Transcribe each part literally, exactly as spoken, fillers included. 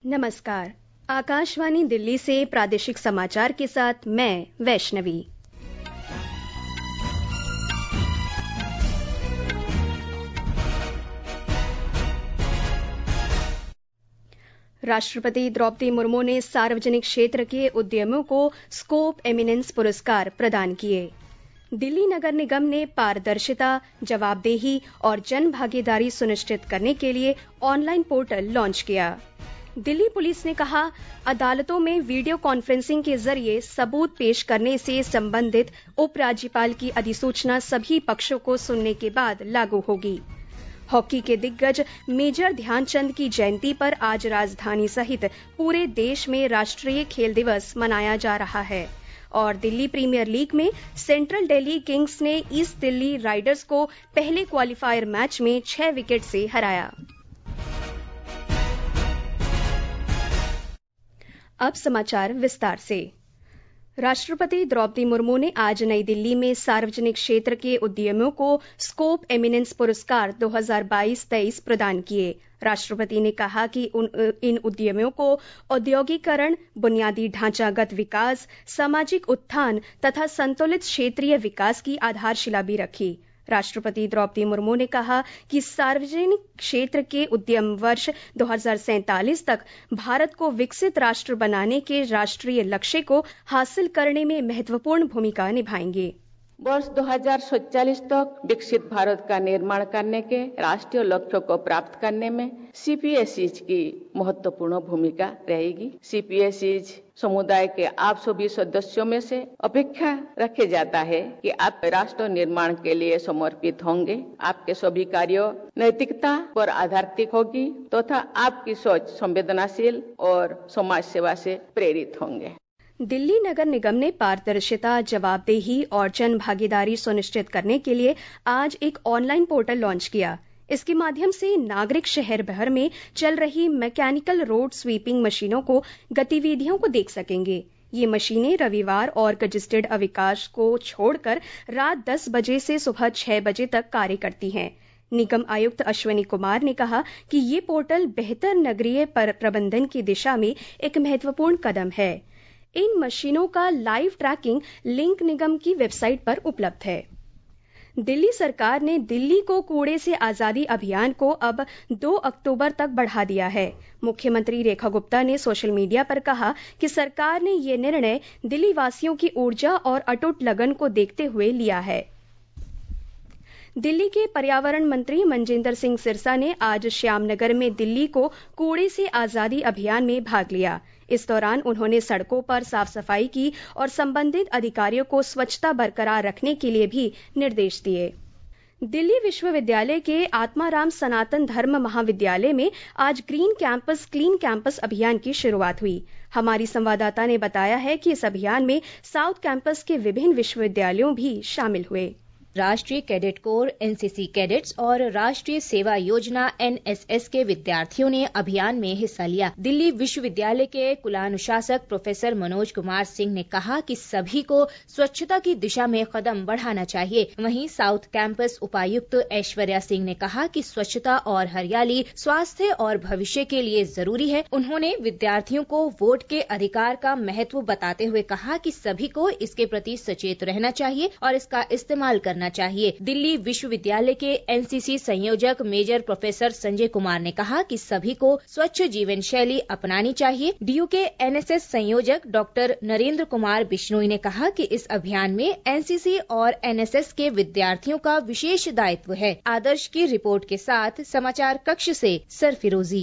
नमस्कार। आकाशवाणी दिल्ली से प्रादेशिक समाचार के साथ मैं वैष्णवी। राष्ट्रपति द्रौपदी मुर्मू ने सार्वजनिक क्षेत्र के उद्यमों को स्कोप एमिनेंस पुरस्कार प्रदान किए। दिल्ली नगर निगम ने पारदर्शिता, जवाबदेही और जन भागीदारी सुनिश्चित करने के लिए ऑनलाइन पोर्टल लॉन्च किया। दिल्ली पुलिस ने कहा, अदालतों में वीडियो कॉन्फ्रेंसिंग के जरिए सबूत पेश करने से संबंधित उपराज्यपाल की अधिसूचना सभी पक्षों को सुनने के बाद लागू होगी। हॉकी के दिग्गज मेजर ध्यानचंद की जयंती पर आज राजधानी सहित पूरे देश में राष्ट्रीय खेल दिवस मनाया जा रहा है और दिल्ली प्रीमियर लीग में सेंट्रल दिल्ली किंग्स ने ईस्ट दिल्ली राइडर्स को पहले क्वालिफायर मैच में छह विकेट से हराया। अब समाचार विस्तार से। राष्ट्रपति द्रौपदी मुर्मू ने आज नई दिल्ली में सार्वजनिक क्षेत्र के उद्यमों को स्कोप एमिनेंस पुरस्कार दो हज़ार बाईस तेईस प्रदान किए। राष्ट्रपति ने कहा कि उन, इन उद्यमों को औद्योगिकरण, बुनियादी ढांचागत विकास, सामाजिक उत्थान तथा संतुलित क्षेत्रीय विकास की आधारशिला भी रखी। राष्ट्रपति द्रौपदी मुर्मू ने कहा कि सार्वजनिक क्षेत्र के उद्यम वर्ष दो हज़ार सैंतालीस तक भारत को विकसित राष्ट्र बनाने के राष्ट्रीय लक्ष्य को हासिल करने में महत्वपूर्ण भूमिका निभाएंगे। वर्ष दो हज़ार सैंतालीस तक विकसित भारत का निर्माण करने के राष्ट्रीय लक्ष्यों को प्राप्त करने में सीपीएसईज की महत्वपूर्ण भूमिका रहेगी। सीपीएसईज समुदाय के आप सभी सदस्यों में से अपेक्षा रखे जाता है कि आप राष्ट्र निर्माण के लिए समर्पित होंगे, आपके सभी कार्यों नैतिकता पर आधारित होगी तथा तो आपकी सोच संवेदनशील और समाज सेवा से प्रेरित होंगे। दिल्ली नगर निगम ने पारदर्शिता, जवाबदेही और जन भागीदारी सुनिश्चित करने के लिए आज एक ऑनलाइन पोर्टल लॉन्च किया। इसके माध्यम से नागरिक शहर भर में चल रही मैकेनिकल रोड स्वीपिंग मशीनों को गतिविधियों को देख सकेंगे। ये मशीनें रविवार और कंजेस्टेड अवकाश को छोड़कर रात दस बजे से सुबह छह बजे तक कार्य करती हैं। निगम आयुक्त अश्वनी कुमार ने कहा कि ये पोर्टल बेहतर नगरीय प्रबंधन की दिशा में एक महत्वपूर्ण कदम है। इन मशीनों का लाइव ट्रैकिंग लिंक निगम की वेबसाइट पर उपलब्ध है। दिल्ली सरकार ने दिल्ली को कूड़े से आजादी अभियान को अब दो अक्टूबर तक बढ़ा दिया है। मुख्यमंत्री रेखा गुप्ता ने सोशल मीडिया पर कहा कि सरकार ने ये निर्णय दिल्ली वासियों की ऊर्जा और अटूट लगन को देखते हुए लिया है। दिल्ली के पर्यावरण मंत्री मनजिंदर सिंह सिरसा ने आज श्यामनगर में दिल्ली को कूड़े से आजादी अभियान में भाग लिया। इस दौरान उन्होंने सड़कों पर साफ सफाई की और संबंधित अधिकारियों को स्वच्छता बरकरार रखने के लिए भी निर्देश दिए। दिल्ली विश्वविद्यालय के आत्माराम सनातन धर्म महाविद्यालय में आज ग्रीन कैंपस क्लीन कैंपस अभियान की शुरुआत हुई। हमारी संवाददाता ने बताया है कि इस अभियान में साउथ कैंपस के विभिन्न विश्वविद्यालयों भी शामिल हुए। राष्ट्रीय कैडेट कोर, एनसीसी कैडेट्स और राष्ट्रीय सेवा योजना एनएसएस के विद्यार्थियों ने अभियान में हिस्सा लिया। दिल्ली विश्वविद्यालय के कुलानुशासक प्रोफेसर मनोज कुमार सिंह ने कहा कि सभी को स्वच्छता की दिशा में कदम बढ़ाना चाहिए। वहीं साउथ कैंपस उपायुक्त ऐश्वर्या सिंह ने कहा कि स्वच्छता और हरियाली स्वास्थ्य और भविष्य के लिए जरूरी है। उन्होंने विद्यार्थियों को वोट के अधिकार का महत्व बताते हुए कहा कि सभी को इसके प्रति सचेत रहना चाहिए और इसका इस्तेमाल करना चाहिए। दिल्ली विश्वविद्यालय के एनसीसी संयोजक मेजर प्रोफेसर संजय कुमार ने कहा कि सभी को स्वच्छ जीवन शैली अपनानी चाहिए। डीयू के एनएसएस संयोजक डॉक्टर नरेंद्र कुमार बिश्नोई ने कहा कि इस अभियान में एनसीसी और एनएसएस के विद्यार्थियों का विशेष दायित्व है। आदर्श की रिपोर्ट के साथ समाचार कक्ष से सरफिरोजी।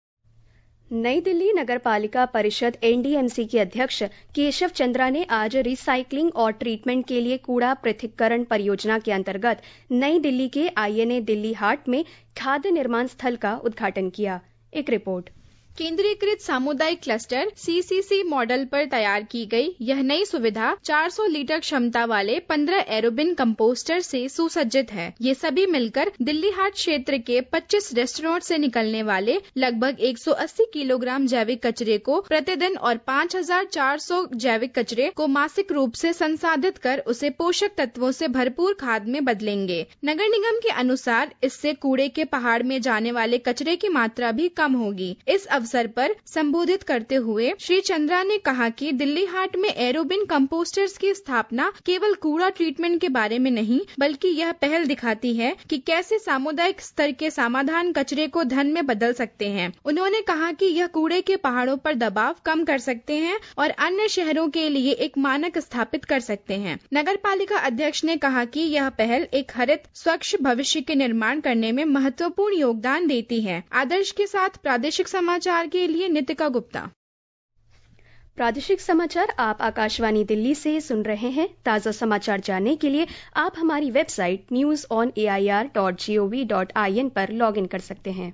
नई दिल्ली नगर पालिका परिषद एनडीएमसी के अध्यक्ष केशव चंद्रा ने आज रिसाइकलिंग और ट्रीटमेंट के लिए कूड़ा पृथक्करण परियोजना के अंतर्गत नई दिल्ली के आईएनए दिल्ली हाट में खाद्य निर्माण स्थल का उद्घाटन किया। एक रिपोर्ट। केंद्रीकृत सामुदायिक क्लस्टर सीसीसी मॉडल पर तैयार की गई यह नई सुविधा चार सौ लीटर क्षमता वाले पंद्रह एरोबिन कंपोस्टर से सुसज्जित है। ये सभी मिलकर दिल्ली हाट क्षेत्र के पच्चीस रेस्टोरेंट से निकलने वाले लगभग एक सौ अस्सी किलोग्राम जैविक कचरे को प्रतिदिन और पाँच हज़ार चार सौ जैविक कचरे को मासिक रूप से संसाधित कर उसे पोषक तत्वों से भरपूर खाद में बदलेंगे। नगर निगम के अनुसार इससे कूड़े के पहाड़ में जाने वाले कचरे की मात्रा भी कम होगी। इस अवसर पर संबोधित करते हुए श्री चंद्रा ने कहा कि दिल्ली हाट में एरोबिन कंपोस्टर्स की स्थापना केवल कूड़ा ट्रीटमेंट के बारे में नहीं, बल्कि यह पहल दिखाती है कि कैसे सामुदायिक स्तर के समाधान कचरे को धन में बदल सकते हैं। उन्होंने कहा कि यह कूड़े के पहाड़ों पर दबाव कम कर सकते हैं और अन्य शहरों के लिए एक मानक स्थापित कर सकते हैं। नगर पालिका अध्यक्ष ने कहा कि यह पहल एक हरित स्वच्छ भविष्य के निर्माण करने में महत्वपूर्ण योगदान देती है। आदर्श के साथ प्रादेशिक समाचार के लिए नितिका गुप्ता। प्रादेशिक समाचार आप आकाशवाणी दिल्ली से सुन रहे हैं। ताज़ा समाचार जानने के लिए आप हमारी website news on A I R dot G O V dot I N पर लॉग इन कर सकते हैं।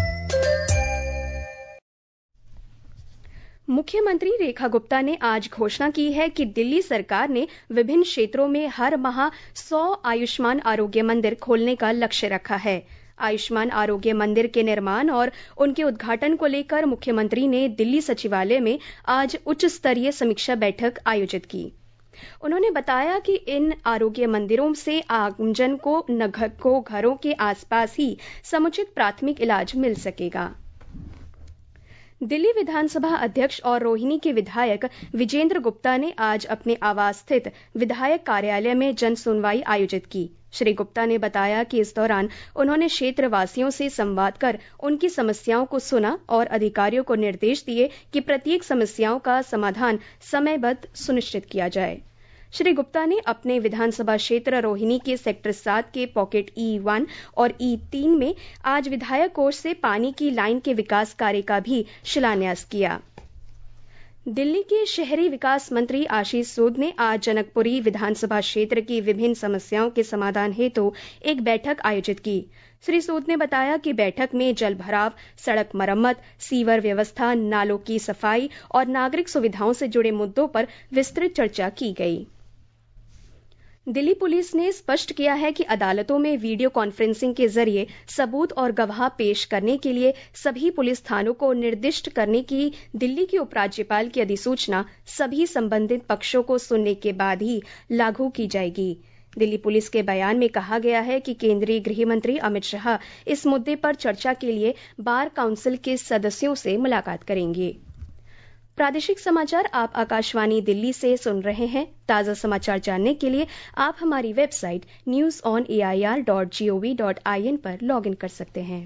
मुख्यमंत्री रेखा गुप्ता ने आज घोषणा की है कि दिल्ली सरकार ने विभिन्न क्षेत्रों में हर माह सौ आयुष्मान आरोग्य मंदिर खोलने का लक्ष्य रखा है। आयुष्मान आरोग्य मंदिर के निर्माण और उनके उद्घाटन को लेकर मुख्यमंत्री ने दिल्ली सचिवालय में आज उच्च स्तरीय समीक्षा बैठक आयोजित की। उन्होंने बताया कि इन आरोग्य मंदिरों से आमजन को को घरों के आसपास ही समुचित प्राथमिक इलाज मिल सकेगा। दिल्ली विधानसभा अध्यक्ष और रोहिणी के विधायक विजेंद्र गुप्ता ने आज अपने आवास स्थित विधायक कार्यालय में जन सुनवाई आयोजित की। श्री गुप्ता ने बताया कि इस दौरान उन्होंने क्षेत्रवासियों से संवाद कर उनकी समस्याओं को सुना और अधिकारियों को निर्देश दिए कि प्रत्येक समस्याओं का समाधान समयबद्ध सुनिश्चित किया जाए। श्री गुप्ता ने अपने विधानसभा क्षेत्र रोहिणी के सेक्टर सात के पॉकेट ई वन और ई तीन में आज विधायक कोष से पानी की लाइन के विकास कार्य का भी शिलान्यास किया। दिल्ली के शहरी विकास मंत्री आशीष सूद ने आज जनकपुरी विधानसभा क्षेत्र की विभिन्न समस्याओं के समाधान हेतु एक बैठक आयोजित की। श्री सूद ने बताया कि बैठक में जल भराव, सड़क मरम्मत, सीवर व्यवस्था, नालों की सफाई और नागरिक सुविधाओं से जुड़े मुद्दों पर विस्तृत चर्चा की गई। दिल्ली पुलिस ने स्पष्ट किया है कि अदालतों में वीडियो कॉन्फ्रेंसिंग के जरिए सबूत और गवाह पेश करने के लिए सभी पुलिस थानों को निर्दिष्ट करने की दिल्ली के उपराज्यपाल की अधिसूचना सभी संबंधित पक्षों को सुनने के बाद ही लागू की जाएगी। दिल्ली पुलिस के बयान में कहा गया है कि केंद्रीय गृह मंत्री अमित शाह इस मुद्दे पर चर्चा के लिए बार काउंसिल के सदस्यों से मुलाकात करेंगे। प्रादेशिक समाचार आप आकाशवाणी दिल्ली से सुन रहे हैं। ताज़ा समाचार जानने के लिए आप हमारी website news on A I R dot G O V dot I N पर लॉग इन कर सकते हैं।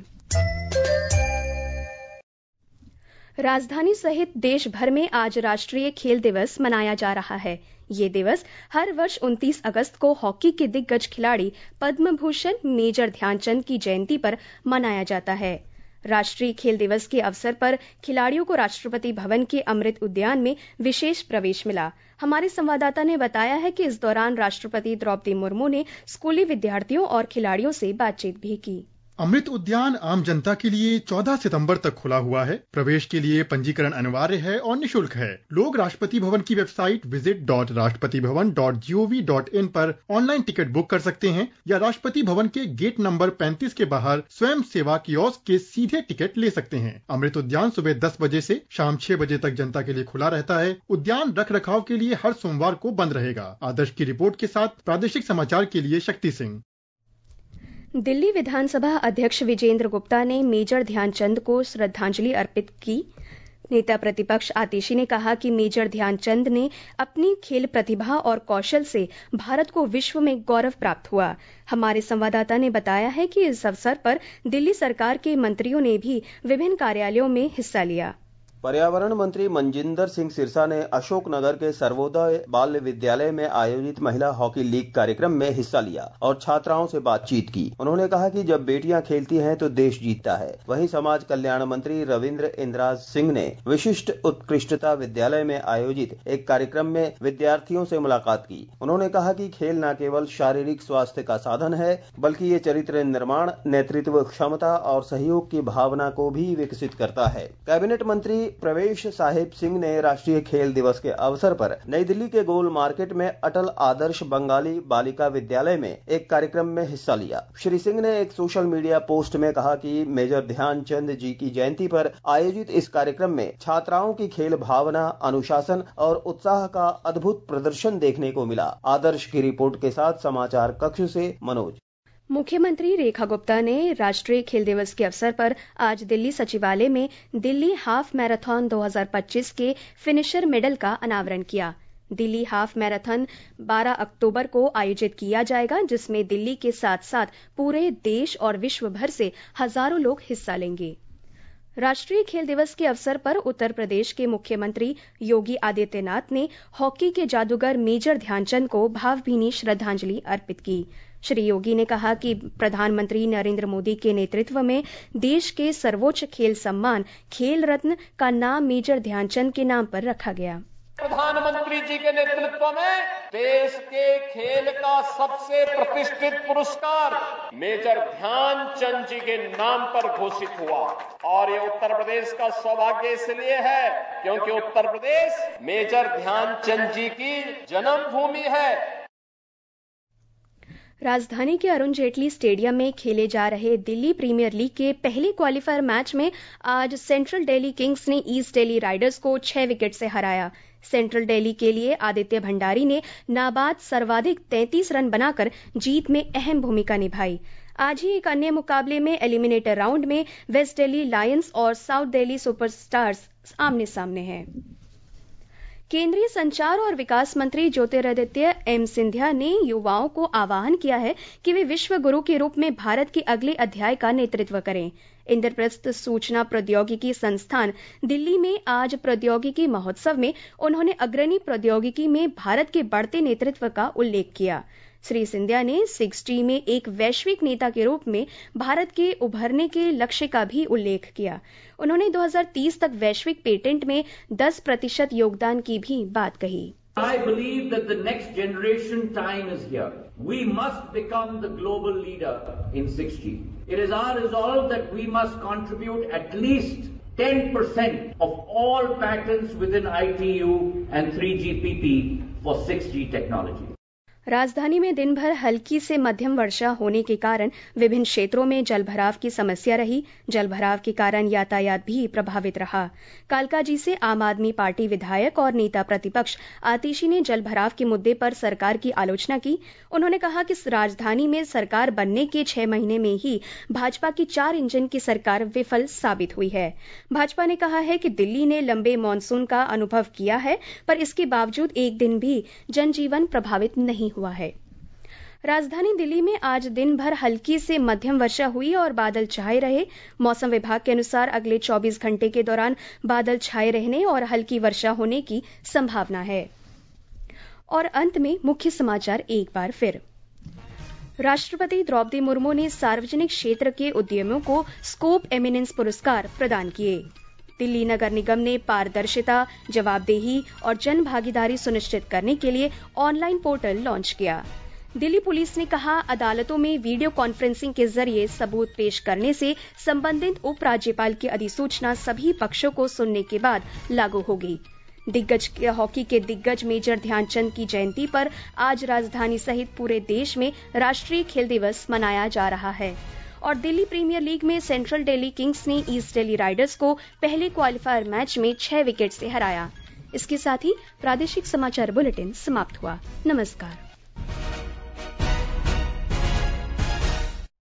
राजधानी सहित देश भर में आज राष्ट्रीय खेल दिवस मनाया जा रहा है। ये दिवस हर वर्ष उनतीस अगस्त को हॉकी के दिग्गज खिलाड़ी पद्म भूषण मेजर ध्यानचंद की जयंती पर मनाया जाता है। राष्ट्रीय खेल दिवस के अवसर पर खिलाड़ियों को राष्ट्रपति भवन के अमृत उद्यान में विशेष प्रवेश मिला। हमारे संवाददाता ने बताया है कि इस दौरान राष्ट्रपति द्रौपदी मुर्मू ने स्कूली विद्यार्थियों और खिलाड़ियों से बातचीत भी की। अमृत उद्यान आम जनता के लिए चौदह सितंबर तक खुला हुआ है। प्रवेश के लिए पंजीकरण अनिवार्य है और निशुल्क है। लोग राष्ट्रपति भवन की website visit dot Rashtrapati Bhavan dot G O V dot I पर ऑनलाइन टिकट बुक कर सकते हैं या राष्ट्रपति भवन के गेट नंबर पैंतीस के बाहर स्वयं सेवा कियोस्क के सीधे टिकट ले सकते हैं। अमृत उद्यान सुबह दस बजे से शाम छह बजे तक जनता के लिए खुला रहता है। उद्यान रख रखाव के लिए हर सोमवार को बंद रहेगा। आदर्श की रिपोर्ट के साथ प्रादेशिक समाचार के लिए शक्ति सिंह। दिल्ली विधानसभा अध्यक्ष विजेंद्र गुप्ता ने मेजर ध्यानचंद को श्रद्धांजलि अर्पित की। नेता प्रतिपक्ष आतिशी ने कहा कि मेजर ध्यानचंद ने अपनी खेल प्रतिभा और कौशल से भारत को विश्व में गौरव प्राप्त हुआ। हमारे संवाददाता ने बताया है कि इस अवसर पर दिल्ली सरकार के मंत्रियों ने भी विभिन्न कार्यालयों में हिस्सा लिया। पर्यावरण मंत्री मनजिंदर सिंह सिरसा ने अशोकनगर के सर्वोदय बाल विद्यालय में आयोजित महिला हॉकी लीग कार्यक्रम में हिस्सा लिया और छात्राओं से बातचीत की। उन्होंने कहा कि जब बेटियां खेलती हैं तो देश जीतता है। वहीं समाज कल्याण मंत्री रविंद्र इंद्राज सिंह ने विशिष्ट उत्कृष्टता विद्यालय में आयोजित एक कार्यक्रम में विद्यार्थियों से मुलाकात की। उन्होंने कहा कि खेल न केवल शारीरिक स्वास्थ्य का साधन है, बल्कि ये चरित्र निर्माण, नेतृत्व क्षमता और सहयोग की भावना को भी विकसित करता है। कैबिनेट मंत्री प्रवेश साहिब सिंह ने राष्ट्रीय खेल दिवस के अवसर पर नई दिल्ली के गोल मार्केट में अटल आदर्श बंगाली बालिका विद्यालय में एक कार्यक्रम में हिस्सा लिया। श्री सिंह ने एक सोशल मीडिया पोस्ट में कहा कि मेजर ध्यानचंद जी की जयंती पर आयोजित इस कार्यक्रम में छात्राओं की खेल भावना, अनुशासन और उत्साह का अद्भुत प्रदर्शन देखने को मिला। आदर्श की रिपोर्ट के साथ समाचार कक्ष से मनोज। मुख्यमंत्री रेखा गुप्ता ने राष्ट्रीय खेल दिवस के अवसर पर आज दिल्ली सचिवालय में दिल्ली हाफ मैराथन दो हज़ार पच्चीस के फिनिशर मेडल का अनावरण किया। दिल्ली हाफ मैराथन बारह अक्टूबर को आयोजित किया जाएगा, जिसमें दिल्ली के साथ साथ पूरे देश और विश्व भर से हजारों लोग हिस्सा लेंगे। राष्ट्रीय खेल दिवस के अवसर पर उत्तर प्रदेश के मुख्यमंत्री योगी आदित्यनाथ ने हॉकी के जादूगर मेजर ध्यानचंद को भावभीनी श्रद्धांजलि अर्पित की। श्री योगी ने कहा कि प्रधानमंत्री नरेंद्र मोदी के नेतृत्व में देश के सर्वोच्च खेल सम्मान खेल रत्न का नाम मेजर ध्यानचंद के नाम पर रखा गया। प्रधानमंत्री जी के नेतृत्व में देश के खेल का सबसे प्रतिष्ठित पुरस्कार मेजर ध्यानचंद जी के नाम पर घोषित हुआ और ये उत्तर प्रदेश का सौभाग्य इसलिए है क्योंकि उत्तर प्रदेश मेजर ध्यानचंद जी की जन्मभूमि है। राजधानी के अरुण जेटली स्टेडियम में खेले जा रहे दिल्ली प्रीमियर लीग के पहले क्वालीफायर मैच में आज सेंट्रल दिल्ली किंग्स ने ईस्ट दिल्ली राइडर्स को छह विकेट से हराया। सेंट्रल दिल्ली के लिए आदित्य भंडारी ने नाबाद सर्वाधिक तैंतीस रन बनाकर जीत में अहम भूमिका निभाई। आज ही एक अन्य मुकाबले में एलिमिनेटर राउंड में वेस्ट दिल्ली लायंस और साउथ दिल्ली सुपरस्टार्स आमने सामने हैं। केंद्रीय संचार और विकास मंत्री ज्योतिरादित्य एम सिंधिया ने युवाओं को आह्वान किया है कि वे विश्व गुरु के रूप में भारत के अगले अध्याय का नेतृत्व करें। इंद्रप्रस्थ सूचना प्रौद्योगिकी संस्थान दिल्ली में आज प्रौद्योगिकी महोत्सव में उन्होंने अग्रणी प्रौद्योगिकी में भारत के बढ़ते नेतृत्व का उल्लेख किया। श्री सिंधिया ने सिक्स जी में एक वैश्विक नेता के रूप में भारत के उभरने के लक्ष्य का भी उल्लेख किया। उन्होंने दो हज़ार तीस तक वैश्विक पेटेंट में दस प्रतिशत योगदान की भी बात कही। I believe that the next generation time is here. We must become the global leader in six G. It is our resolve that we must contribute at least ten percent of all patents within I T U and three G P P for six G technology. राजधानी में दिन भर हल्की से मध्यम वर्षा होने के कारण विभिन्न क्षेत्रों में जलभराव की समस्या रही। जलभराव के कारण यातायात भी प्रभावित रहा। कालकाजी से आम आदमी पार्टी विधायक और नेता प्रतिपक्ष आतिशी ने जलभराव के मुद्दे पर सरकार की आलोचना की। उन्होंने कहा कि राजधानी में सरकार बनने के छह महीने में ही भाजपा की चार इंजन की सरकार विफल साबित हुई है। भाजपा ने कहा है कि दिल्ली ने लंबे मानसून का अनुभव किया है, पर इसके बावजूद एक दिन भी जनजीवन प्रभावित नहीं हुआ है। राजधानी दिल्ली में आज दिन भर हल्की से मध्यम वर्षा हुई और बादल छाए रहे। मौसम विभाग के अनुसार अगले चौबीस घंटे के दौरान बादल छाए रहने और हल्की वर्षा होने की संभावना है। और अंत में मुख्य समाचार एक बार फिर। राष्ट्रपति द्रौपदी मुर्मू ने सार्वजनिक क्षेत्र के उद्यमियों को स्कोप एमिनेंस पुरस्कार प्रदान किए। दिल्ली नगर निगम ने पारदर्शिता, जवाबदेही और जन भागीदारी सुनिश्चित करने के लिए ऑनलाइन पोर्टल लॉन्च किया। दिल्ली पुलिस ने कहा, अदालतों में वीडियो कॉन्फ्रेंसिंग के जरिए सबूत पेश करने से संबंधित उपराज्यपाल की अधिसूचना सभी पक्षों को सुनने के बाद लागू होगी। दिग्गज हॉकी के दिग्गज मेजर ध्यानचंद की जयंती पर आज राजधानी सहित पूरे देश में राष्ट्रीय खेल दिवस मनाया जा रहा है। और दिल्ली प्रीमियर लीग में सेंट्रल दिल्ली किंग्स ने ईस्ट दिल्ली राइडर्स को पहले क्वालीफायर मैच में छह विकेट से हराया। इसके साथ ही प्रादेशिक समाचार बुलेटिन समाप्त हुआ। नमस्कार।